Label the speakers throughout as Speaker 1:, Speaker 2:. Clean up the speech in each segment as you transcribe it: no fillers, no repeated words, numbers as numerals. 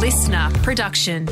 Speaker 1: listener production.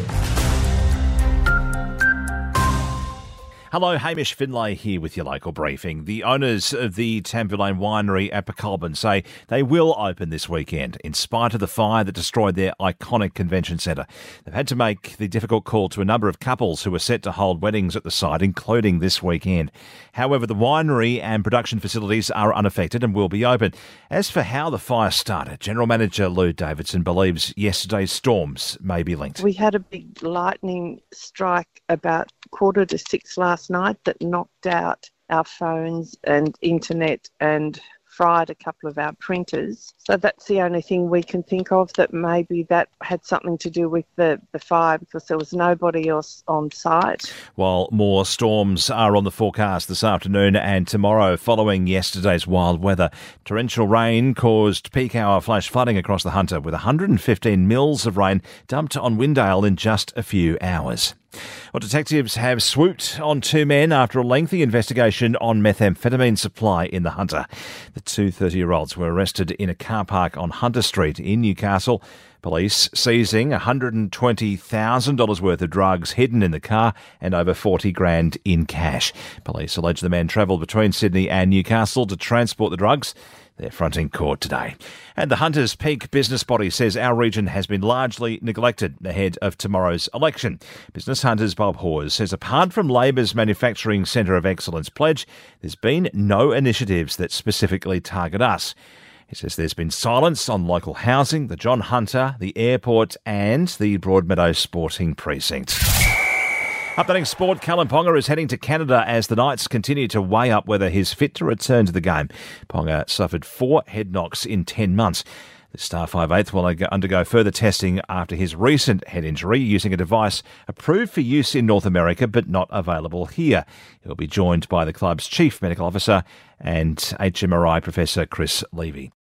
Speaker 2: Hello, Hamish Finlay here with your local briefing. The owners of the Tambu Lane Winery at Pecolbin say they will open this weekend in spite of the fire that destroyed their iconic convention centre. They've had to make the difficult call to a number of couples who were set to hold weddings at the site, including this weekend. However, the winery and production facilities are unaffected and will be open. As for how the fire started, General Manager Lou Davidson believes yesterday's storms may be linked.
Speaker 3: We had a big lightning strike about 5:45 last night that knocked out our phones and internet and fried a couple of our printers. So that's the only thing we can think of, that maybe that had something to do with the fire, because there was nobody else on site.
Speaker 2: While more storms are on the forecast this afternoon and tomorrow following yesterday's wild weather, torrential rain caused peak hour flash flooding across the Hunter, with 115 mils of rain dumped on Windale in just a few hours. Well, detectives have swooped on two men after a lengthy investigation on methamphetamine supply in the Hunter. The two 30-year-olds were arrested in a car park on Hunter Street in Newcastle. Police seizing $120,000 worth of drugs hidden in the car and over $40,000 in cash. Police allege the men travelled between Sydney and Newcastle to transport the drugs. They're fronting court today. And the Hunter's Peak Business Body says our region has been largely neglected ahead of tomorrow's election. Business Hunters Bob Hawes says apart from Labor's Manufacturing Centre of Excellence pledge, there's been no initiatives that specifically target us. He says there's been silence on local housing, the John Hunter, the airport and the Broadmeadows Sporting Precinct. Updating sport, Callum Ponga is heading to Canada as the Knights continue to weigh up whether he's fit to return to the game. Ponga suffered 4 head knocks in 10 months. The star 5'8" will undergo further testing after his recent head injury using a device approved for use in North America but not available here. He'll be joined by the club's chief medical officer and HMRI Professor Chris Levy.